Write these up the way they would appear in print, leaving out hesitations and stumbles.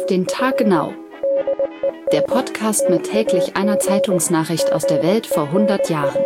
Auf den Tag genau. Der Podcast mit täglich einer Zeitungsnachricht aus der Welt vor 100 Jahren.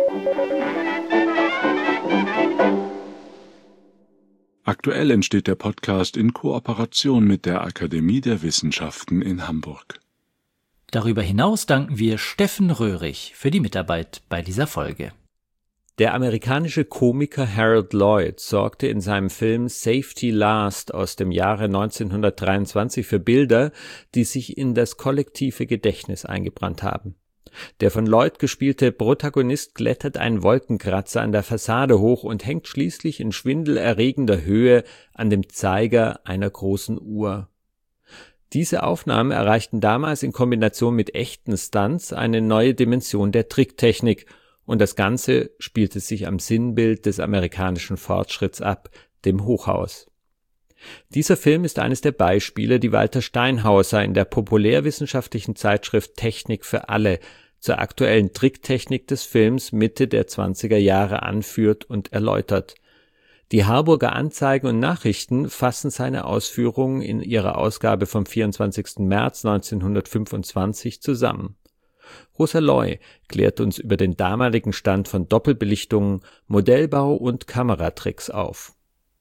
Aktuell entsteht der Podcast in Kooperation mit der Akademie der Wissenschaften in Hamburg. Darüber hinaus danken wir Steffen Röhrig für die Mitarbeit bei dieser Folge. Der amerikanische Komiker Harold Lloyd sorgte in seinem Film Safety Last aus dem Jahre 1923 für Bilder, die sich in das kollektive Gedächtnis eingebrannt haben. Der von Lloyd gespielte Protagonist klettert einen Wolkenkratzer an der Fassade hoch und hängt schließlich in schwindelerregender Höhe an dem Zeiger einer großen Uhr. Diese Aufnahmen erreichten damals in Kombination mit echten Stunts eine neue Dimension der Tricktechnik, und das Ganze spielte sich am Sinnbild des amerikanischen Fortschritts ab, dem Hochhaus. Dieser Film ist eines der Beispiele, die Walter Steinhauser in der populärwissenschaftlichen Zeitschrift Technik für alle zur aktuellen Tricktechnik des Films Mitte der 20er Jahre anführt und erläutert. Die Harburger Anzeigen und Nachrichten fassen seine Ausführungen in ihrer Ausgabe vom 24. März 1925 zusammen. Rosa Loy klärt uns über den damaligen Stand von Doppelbelichtungen, Modellbau und Kameratricks auf.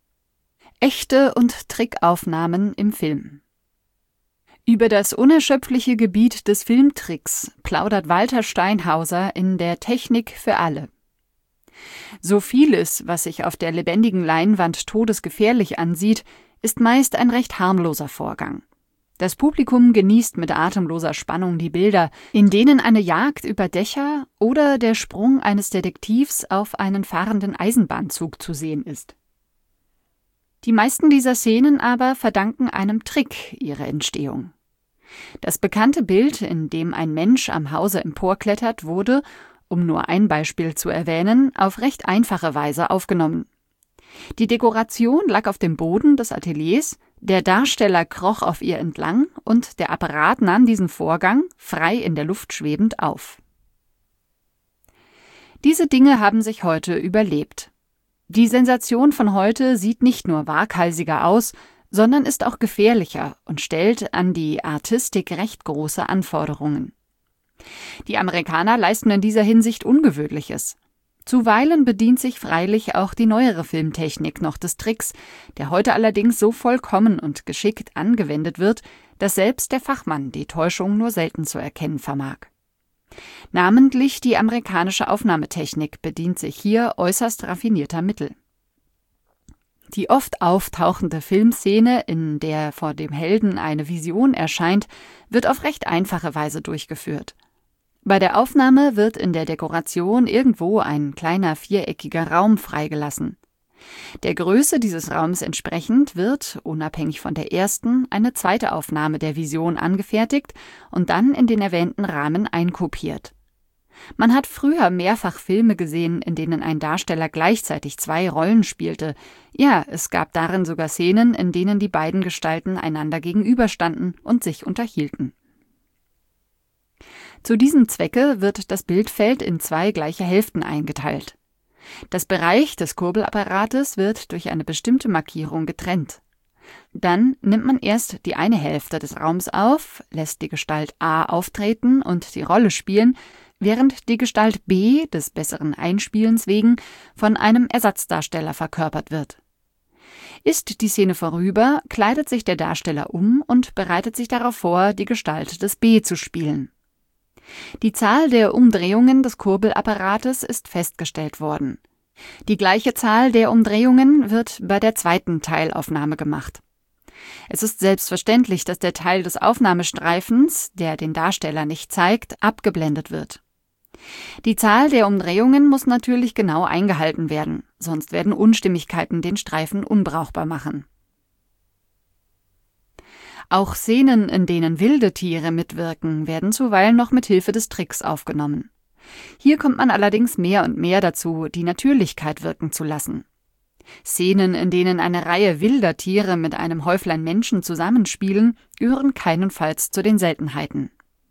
Echte und Trickaufnahmen im Film. Über das unerschöpfliche Gebiet des Filmtricks plaudert Walter Steinhauser in der Technik für alle. So vieles, was sich auf der lebendigen Leinwand todesgefährlich ansieht, ist meist ein recht harmloser Vorgang. Das Publikum genießt mit atemloser Spannung die Bilder, in denen eine Jagd über Dächer oder der Sprung eines Detektivs auf einen fahrenden Eisenbahnzug zu sehen ist. Die meisten dieser Szenen aber verdanken einem Trick ihre Entstehung. Das bekannte Bild, in dem ein Mensch am Hause emporklettert, wurde, um nur ein Beispiel zu erwähnen, auf recht einfache Weise aufgenommen. Die Dekoration lag auf dem Boden des Ateliers, der Darsteller kroch auf ihr entlang und der Apparat nahm diesen Vorgang, frei in der Luft schwebend, auf. Diese Dinge haben sich heute überlebt. Die Sensation von heute sieht nicht nur waghalsiger aus, sondern ist auch gefährlicher und stellt an die Artistik recht große Anforderungen. Die Amerikaner leisten in dieser Hinsicht Ungewöhnliches. Zuweilen bedient sich freilich auch die neuere Filmtechnik noch des Tricks, der heute allerdings so vollkommen und geschickt angewendet wird, dass selbst der Fachmann die Täuschung nur selten zu erkennen vermag. Namentlich die amerikanische Aufnahmetechnik bedient sich hier äußerst raffinierter Mittel. Die oft auftauchende Filmszene, in der vor dem Helden eine Vision erscheint, wird auf recht einfache Weise durchgeführt. Bei der Aufnahme wird in der Dekoration irgendwo ein kleiner viereckiger Raum freigelassen. Der Größe dieses Raums entsprechend wird, unabhängig von der ersten, eine zweite Aufnahme der Vision angefertigt und dann in den erwähnten Rahmen einkopiert. Man hat früher mehrfach Filme gesehen, in denen ein Darsteller gleichzeitig zwei Rollen spielte. Ja, es gab darin sogar Szenen, in denen die beiden Gestalten einander gegenüberstanden und sich unterhielten. Zu diesem Zwecke wird das Bildfeld in zwei gleiche Hälften eingeteilt. Das Bereich des Kurbelapparates wird durch eine bestimmte Markierung getrennt. Dann nimmt man erst die eine Hälfte des Raums auf, lässt die Gestalt A auftreten und die Rolle spielen, während die Gestalt B des besseren Einspielens wegen von einem Ersatzdarsteller verkörpert wird. Ist die Szene vorüber, kleidet sich der Darsteller um und bereitet sich darauf vor, die Gestalt des B zu spielen. Die Zahl der Umdrehungen des Kurbelapparates ist festgestellt worden. Die gleiche Zahl der Umdrehungen wird bei der zweiten Teilaufnahme gemacht. Es ist selbstverständlich, dass der Teil des Aufnahmestreifens, der den Darsteller nicht zeigt, abgeblendet wird. Die Zahl der Umdrehungen muss natürlich genau eingehalten werden, sonst werden Unstimmigkeiten den Streifen unbrauchbar machen. Auch Szenen, in denen wilde Tiere mitwirken, werden zuweilen noch mit Hilfe des Tricks aufgenommen. Hier kommt man allerdings mehr und mehr dazu, die Natürlichkeit wirken zu lassen. Szenen, in denen eine Reihe wilder Tiere mit einem Häuflein Menschen zusammenspielen, gehören keinenfalls zu den Seltenheiten.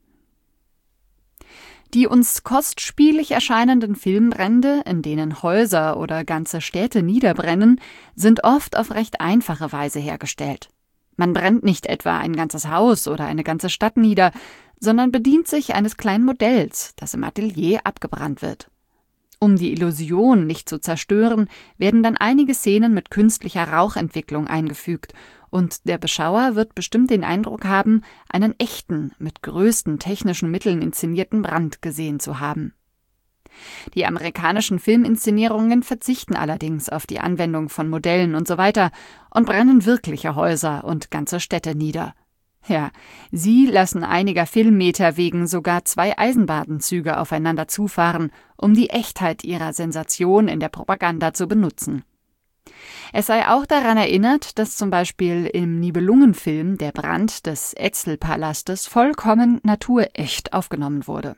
Die uns kostspielig erscheinenden Filmbrände, in denen Häuser oder ganze Städte niederbrennen, sind oft auf recht einfache Weise hergestellt. Man brennt nicht etwa ein ganzes Haus oder eine ganze Stadt nieder, sondern bedient sich eines kleinen Modells, das im Atelier abgebrannt wird. Um die Illusion nicht zu zerstören, werden dann einige Szenen mit künstlicher Rauchentwicklung eingefügt und der Beschauer wird bestimmt den Eindruck haben, einen echten, mit größten technischen Mitteln inszenierten Brand gesehen zu haben. Die amerikanischen Filminszenierungen verzichten allerdings auf die Anwendung von Modellen usw. und brennen wirkliche Häuser und ganze Städte nieder. Ja, sie lassen einiger Filmmeter wegen sogar 2 Eisenbahnzüge aufeinander zufahren, um die Echtheit ihrer Sensation in der Propaganda zu benutzen. Es sei auch daran erinnert, dass zum Beispiel im Nibelungenfilm der Brand des Etzelpalastes vollkommen naturecht aufgenommen wurde.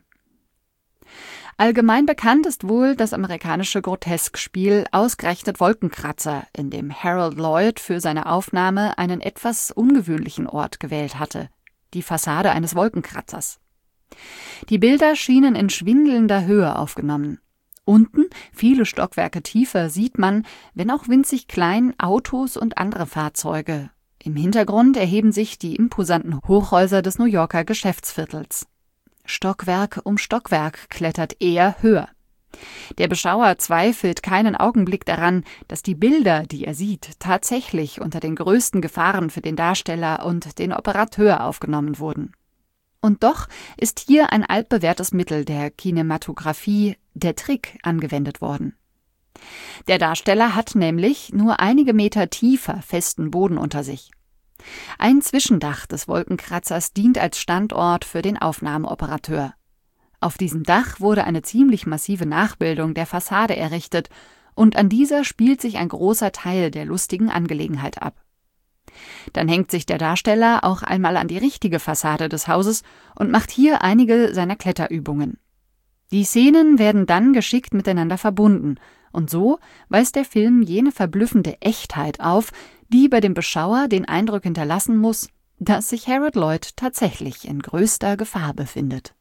Allgemein bekannt ist wohl das amerikanische Groteskspiel Ausgerechnet Wolkenkratzer, in dem Harold Lloyd für seine Aufnahme einen etwas ungewöhnlichen Ort gewählt hatte, die Fassade eines Wolkenkratzers. Die Bilder schienen in schwindelnder Höhe aufgenommen. Unten, viele Stockwerke tiefer, sieht man, wenn auch winzig klein, Autos und andere Fahrzeuge. Im Hintergrund erheben sich die imposanten Hochhäuser des New Yorker Geschäftsviertels. Stockwerk um Stockwerk klettert er höher. Der Beschauer zweifelt keinen Augenblick daran, dass die Bilder, die er sieht, tatsächlich unter den größten Gefahren für den Darsteller und den Operateur aufgenommen wurden. Und doch ist hier ein altbewährtes Mittel der Kinematographie, der Trick, angewendet worden. Der Darsteller hat nämlich nur einige Meter tiefer festen Boden unter sich. Ein Zwischendach des Wolkenkratzers dient als Standort für den Aufnahmeoperateur. Auf diesem Dach wurde eine ziemlich massive Nachbildung der Fassade errichtet und an dieser spielt sich ein großer Teil der lustigen Angelegenheit ab. Dann hängt sich der Darsteller auch einmal an die richtige Fassade des Hauses und macht hier einige seiner Kletterübungen. Die Szenen werden dann geschickt miteinander verbunden und so weist der Film jene verblüffende Echtheit auf, die bei dem Beschauer den Eindruck hinterlassen muss, dass sich Harold Lloyd tatsächlich in größter Gefahr befindet.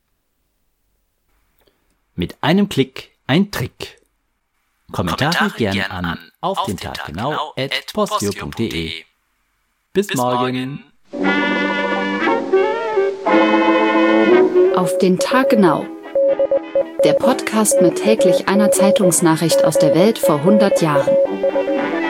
Mit einem Klick ein Trick. Kommentare gern an auf den Tag genau @postio.de. Bis morgen. Auf den Tag genau. Der Podcast mit täglich einer Zeitungsnachricht aus der Welt vor 100 Jahren.